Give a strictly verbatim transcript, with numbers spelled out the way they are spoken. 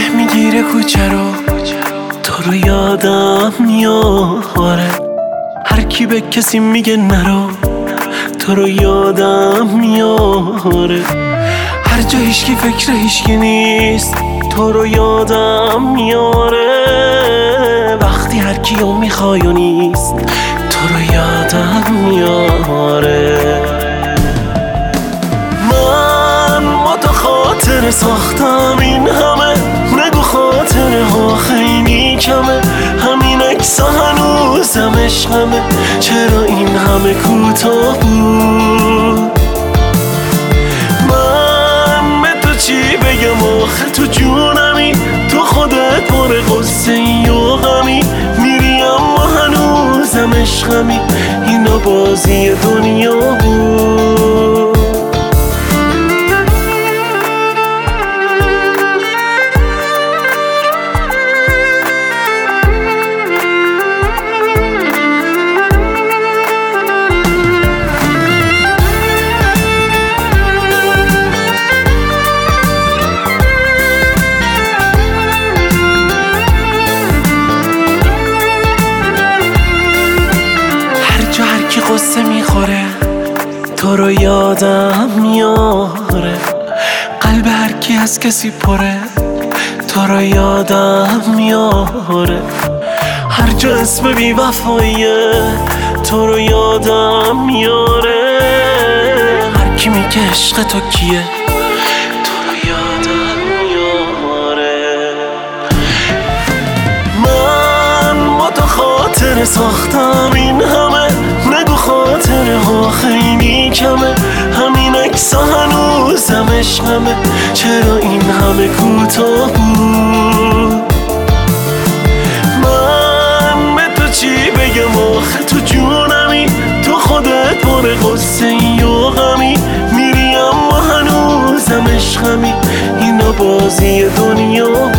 مه میگیره کوچه رو، تو رو یادم میاره. هر کی به کسی میگه نرو، تو رو یادم میاره. هر جا هیچکی فکر هیچکی نیست، تو رو یادم میاره. وقتی هر کیو میخوای و نیست، تو رو یادم میاره. من با تو خاطر ساختم این همه، نگو خاطره ها خیلی کمه. همین عکس‌ها هنوزم عشقمه، چرا این همه کوتاه بود؟ من به تو چی بگم آخه تو جونمی، تو خودت پر قصه ای و غمی. میری اما هنوزم عشقمی، اینا بازی دنیا بود. کی قصه میخوره، تو رو یادم میاره. قلب هر کی از کسی پره، تو رو یادم میاره. هر جا اسم بی وفاییه، تو رو یادم میاره. هر کی میگه عشق تو کیه، تو رو یادم میاره. من با تو خاطر ساختم این همه، نگو خاطره ها خیلی کمه. همین عکس‌ها هنوزم عشقمه، چرا این همه کوتاه بود؟ من به تو چی بگم آخه تو جونمی، تو خودت پر قصه ای و غمی. میری اما هنوزم عشقمی، اینا بازی دنیا